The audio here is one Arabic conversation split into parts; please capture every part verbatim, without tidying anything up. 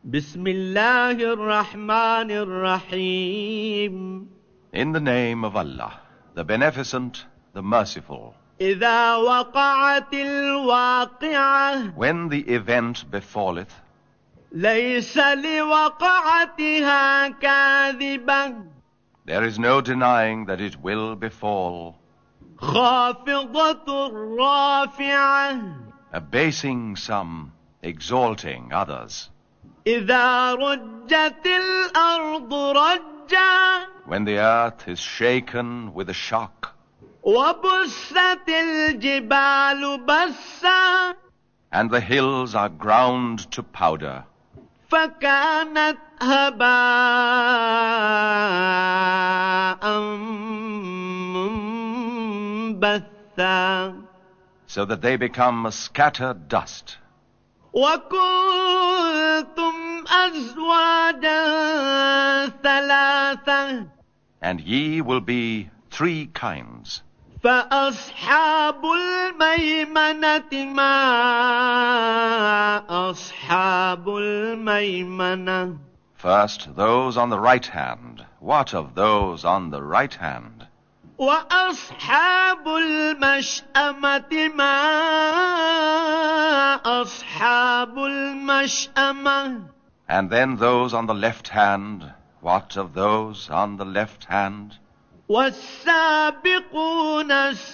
بسم الله الرحمن الرحيم. In the name of Allah, the Beneficent, the Merciful. إذا وقعت الواقعة When the event befalleth, ليس لوقعتها كاذبة there is no denying that it will befall, خافضة رافعة abasing some, exalting others. إذا رجت الأرض رجا When the earth is shaken with a shock, وبست الجبال بسا and the hills are ground to powder, فكانت هباء منبثا so that they become a scattered dust. وكنتم أزواجا ثلاثة And ye will be three kinds. فأصحاب الميمنة ما أصحاب الميمنة First, those on the right hand. What of those on the right hand? وأصحاب المشأمة ما أصحاب المشأمة And then those on the left hand. What of those on the left hand? والسابقون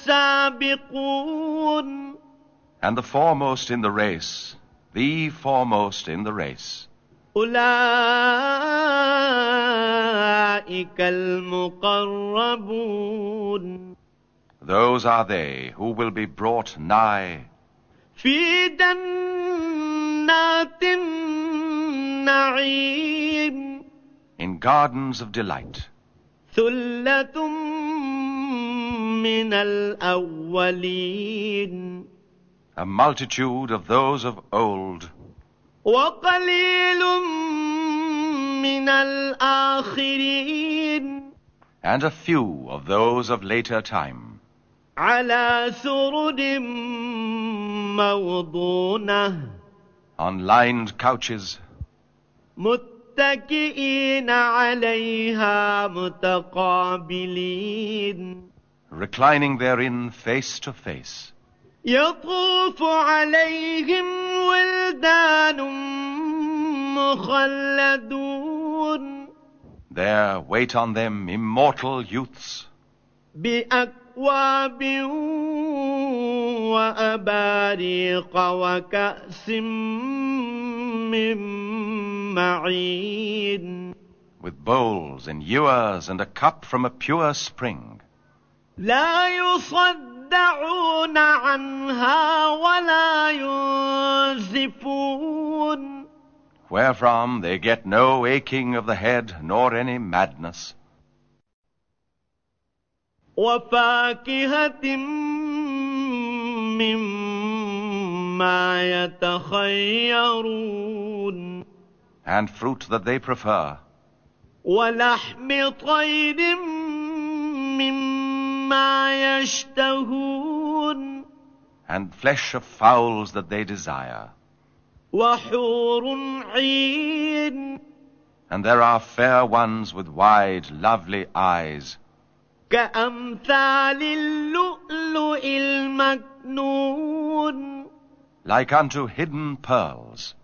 السابقون And the foremost in the race, the foremost in the race. أولئك المقربون Those are they who will be brought nigh في جنات النعيم in gardens of delight. ثلة من الأولين A multitude of those of old, وقليل من الآخرين and a few of those of later time, على سرر موضونة on lined couches, متكئين عليها متقابلين reclining therein face to face. يطوف عليهم ولدان مخلدون There wait on them immortal youths, بأكواب وأباريق وكأس من معين with bowls and ewers and a cup from a pure spring. لا يصدعون عنها ولا ينزفون Wherefrom they get no aching of the head, nor any madness. وفاكهة مما يتخيرون And fruit that they prefer, ولحم طير مما يشتهون and flesh of fowls that they desire. وحور عين And there are fair ones with wide, lovely eyes, كأمثال اللؤلؤ المكنون like unto hidden pearls,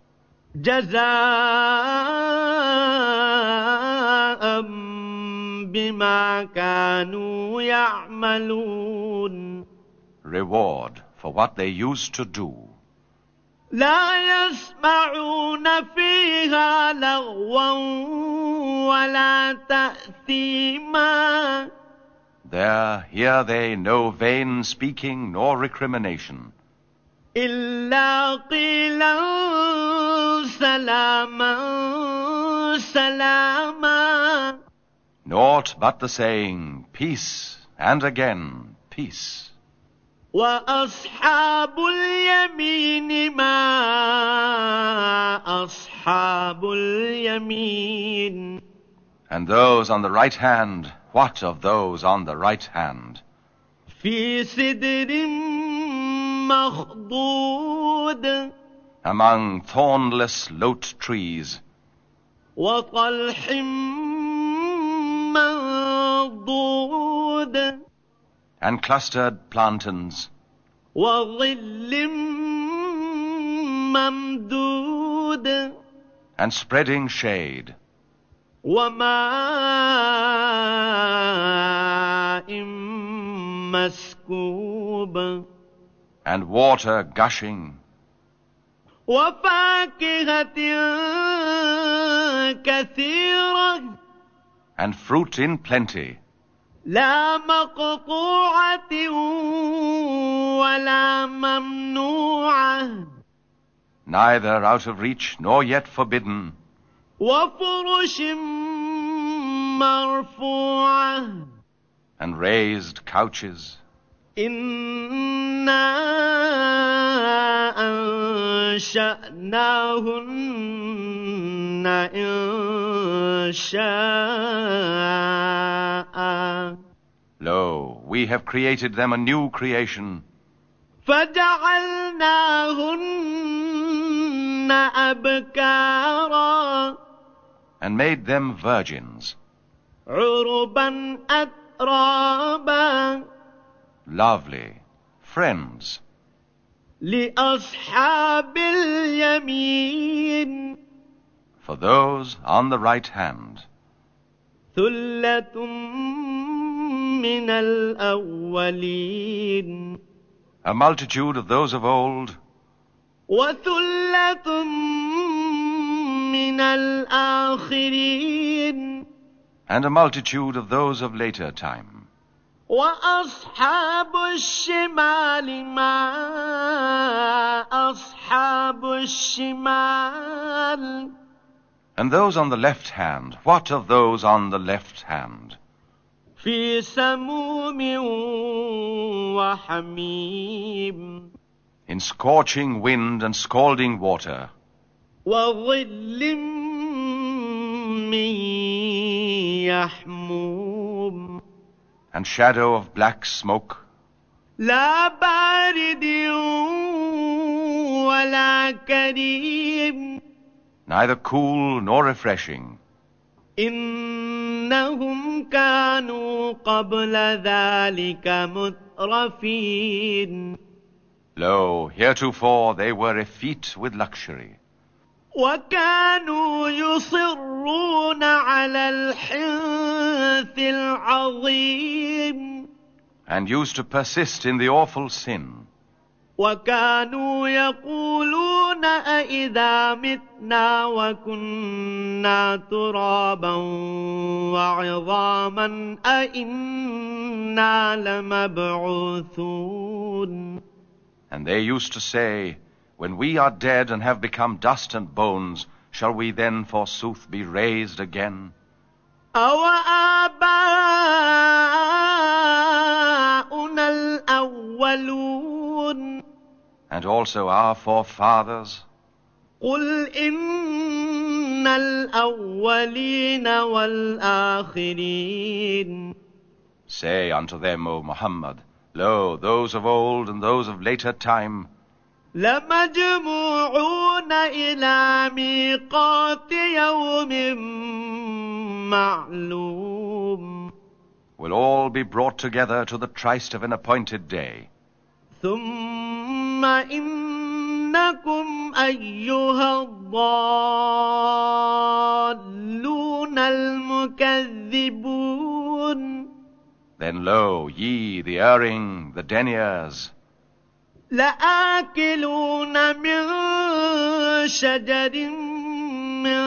جزاء بما كانوا يعملون reward for what they used to do. لا يسمعون فيها لغوا ولا تأثيما There hear they no vain speaking nor recrimination, إلا قيلا سلاما سلاما naught but the saying, peace, and again, peace. وأصحاب اليمين ما أصحاب اليمين And those on the right hand, what of those on the right hand? في سدر مخضود among thornless lote trees, وطلح منضود and clustered plantains, وظل ممدود and spreading shade, وماء مسكوب and water gushing, وفاكهة كثيرة and fruit in plenty, لا مقطوعة ولا ممنوعة neither out of reach nor yet forbidden, وفرش مرفوعة and raised couches. إنا أنشأناهن إنشاء Lo, we have created them a new creation, فجعلناهن أبكارا and made them virgins, عربا أترابا lovely, friends, لأصحاب اليمين for those on the right hand, ثلة من الأولين a multitude of those of old, وثلة من الآخرين and a multitude of those of later time. وأصحاب الشمال ما أصحاب الشمال And those on the left hand, what of those on the left hand? في سموم وحميم In scorching wind and scalding water, وظل من يحموم and shadow of black smoke, لا بارد ولا كريم neither cool nor refreshing. إنهم كانوا قبل ذلك مترفين Lo, heretofore they were effete with luxury, وكانوا يصرون على الحنث العظيم and used to persist in the awful sin, وكانوا يقولون أإذا متنا وكنا ترابا وعظاما أإنا لمبعوثون and they used to say, when we are dead and have become dust and bones, shall we then forsooth be raised again? أَوَآبَاؤُنَا الْأَوَّلُونَ And also our forefathers? قُلْ إِنَّ الْأَوَّلِينَ وَالْآخِرِينَ Say unto them, O Muhammad, lo, those of old and those of later time, لَمَجْمُوعُونَ إِلَى مِيقَاتِ يَوْمٍ مَّعْلُومٍ will all be brought together to the tryst of an appointed day. ثُمَّ إِنَّكُمْ أَيُّهَا الضَّالُّونَ الْمُكَذِّبُونَ Then lo, ye, the erring, the deniers, لَآكِلُونَ مِن شَجَرٍ مِّن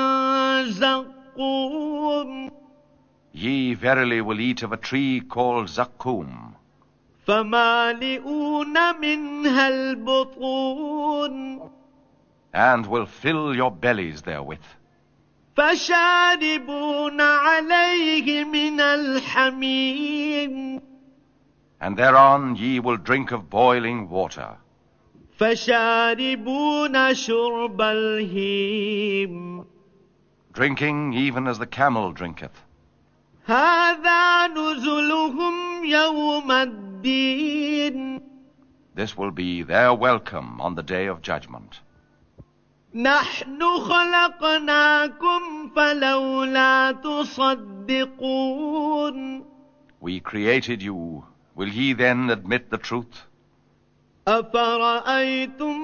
زَقُّومٍ ye verily will eat of a tree called Zakkum, فَمَالِئُونَ مِنْهَا الْبُطُونَ and will fill your bellies therewith. فَشَارِبُونَ عَلَيْهِ مِنَ الْحَمِيمِ And thereon ye will drink of boiling water, فَشَارِبُونَ شُرْبَ الْهِيمِ drinking even as the camel drinketh. هَذَا نُزُلُهُمْ يَوْمَ الدِّينِ This will be their welcome on the day of judgment. نَحْنُ خَلَقْنَاكُمْ فلولا تصدقون We created you. Will ye then admit the truth? أفرأيتم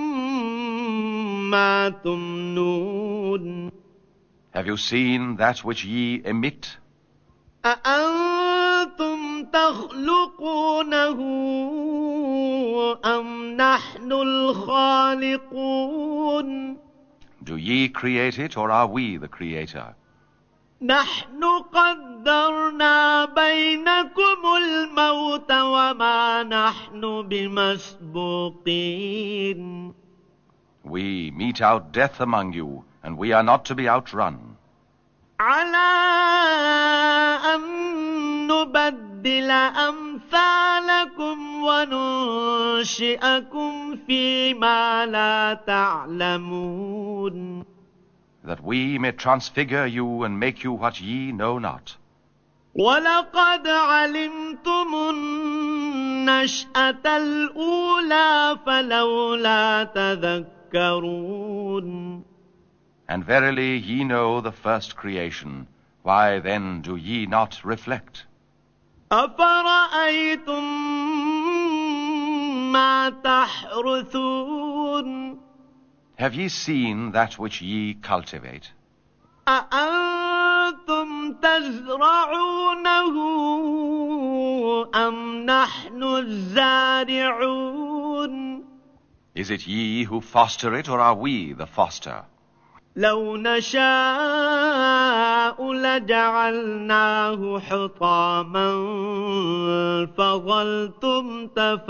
ما تمنون Have you seen that which ye emit? أأنتم تخلقونه أم نحن الخالقون Do ye create it, or are we the creator? نحن قدرنا بينكم الموت وما نحن بمسبوقين We mete out death among you, and we are not to be outrun. على أن نبدل أمثالكم وننشئكم فيما لا تعلمون That we may transfigure you and make you what ye know not. ولقد علمتم النشأة الأولى فلولا تذكرون And verily ye know the first creation. Why then do ye not reflect? أفرأيتم ما تحرثون Have ye seen that which ye cultivate? أأنتم تزرعونه أم نحن الزارعون Is it ye who foster it, or are we the foster? لو نشاء لجعلناه حطاما فظلتم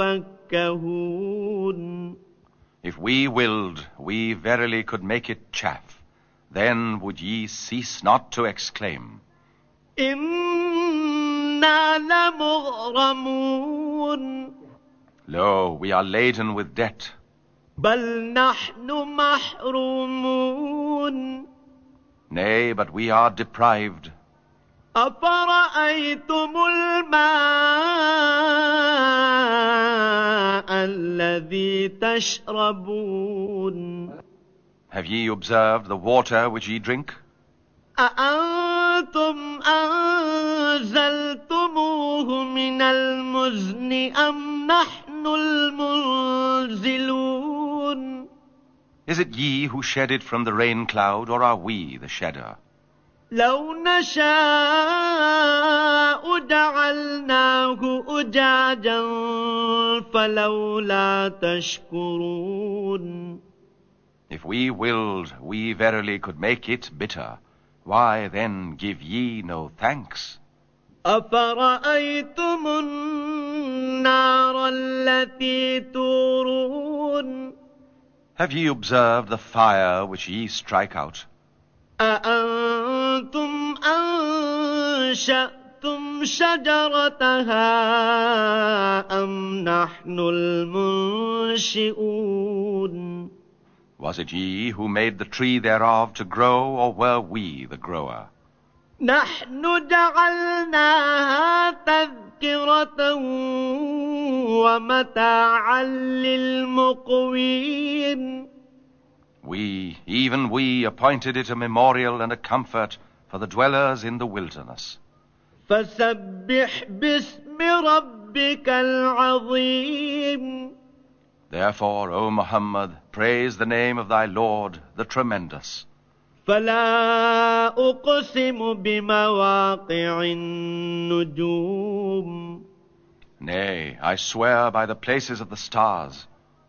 تفكهون If we willed, we verily could make it chaff. Then would ye cease not to exclaim, إنا لمغرمون Lo, we are laden with debt. بل نحن محرومون Nay, but we are deprived. أفرأيتم الماء الذي تشربون Have ye observed the water which ye drink? أأنتم أنزلتموه من المزن أم نحن المنزلون Is it ye who shed it from the rain cloud, or are we the shedder? لو نشاء جعلناه أجاجا فلولا تشكرون If we willed, we verily could make it bitter. Why then give ye no thanks? أفرأيتم النار التي تورون Have ye observed the fire which ye strike out? أأنتم أنشأتم شجرتها أم نحن المنشئون Was it ye who made the tree thereof to grow, or were we the grower? نحن جعلناها تذكرة ومتاعا للمقوين We, even we, appointed it a memorial and a comfort for the dwellers in the wilderness. فسبح باسم ربك العظيم Therefore, O Muhammad, praise the name of thy Lord, the Tremendous. فلا أقسم بمواقع النجوم Nay, I swear by the places of the stars.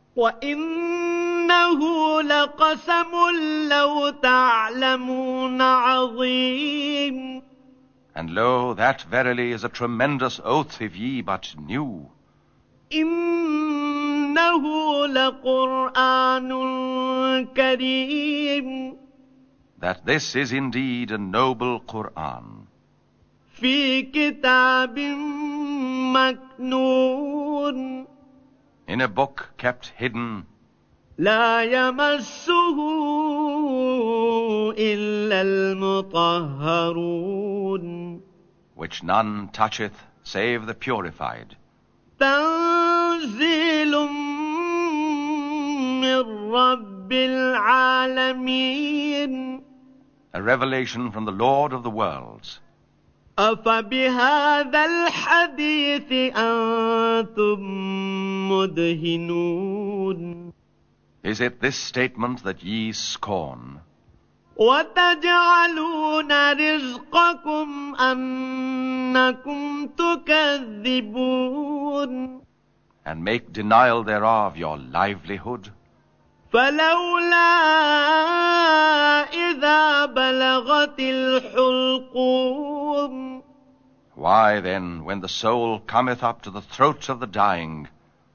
وإنه لقسم لو تعلمون عظيم And lo, that verily is a tremendous oath if ye but knew. إنه لقرآن كريم That this is indeed a noble Qur'an. في كتاب مكنون In a book kept hidden, لا يمسه إلا المطهرون which none toucheth save the purified. تنزيل من رب العالمين a revelation from the Lord of the worlds. أفبهذا الحديث أنتم مدهنون. Is it this statement that ye scorn? وتجعلون رزقكم أنكم تكذبون. And make denial thereof your livelihood? فلولا إذا بلغت الحلقوم. Why then, when the soul cometh up to the throat of the dying,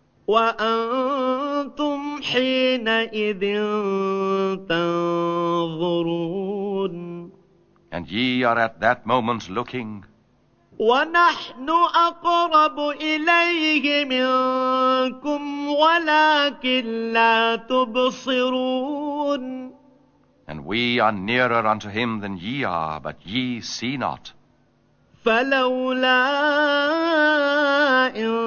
وأنتم حينئذ تنظرون. and ye are at that moment looking, ونحن أقرب إليه منكم ولكن لا تبصرون. and we are nearer unto him than ye are, but ye see not. فلولا إن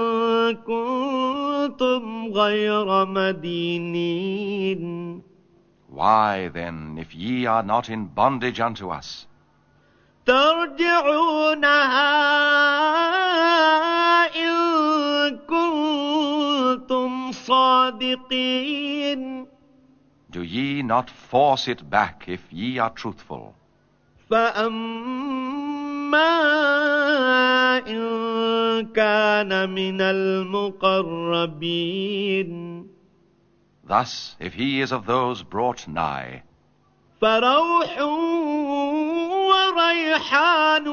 كنتم غير مدينين. Why then, if ye are not in bondage unto us, ترجعونها إن كنتم صادقين. do ye not force it back if ye are truthful? فأما إن كان من المقربين. Thus, if he is of those brought nigh, فروح وريحان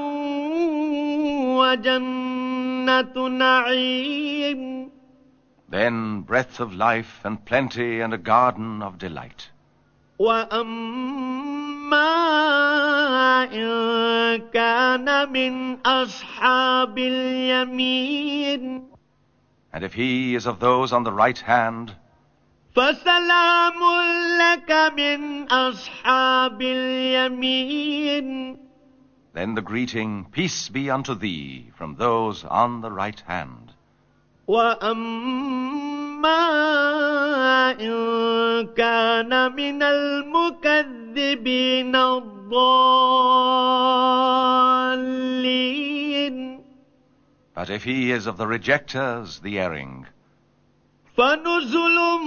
وجنة نعيم. then breath of life and plenty and a garden of delight. وأما إن كان من أصحاب اليمين. And if he is of those on the right hand, فسلام لك من أصحاب اليمين. then the greeting, peace be unto thee, from those on the right hand. وأما إن كان من المكذبين الضالين. But if he is of the rejectors, the erring, فنزل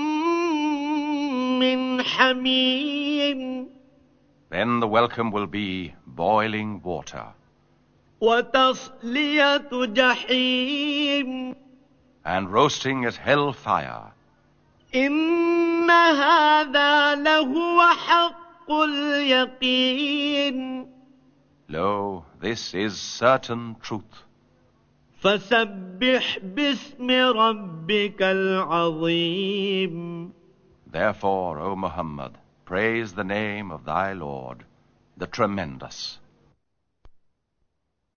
من حميم. then the welcome will be boiling water, وتصلية جحيم. and roasting at hell fire. إن هذا لهو حق اليقين. Lo, this is certain truth. فسبح باسم ربك العظيم. Therefore, O Muhammad, praise the name of thy Lord, the Tremendous.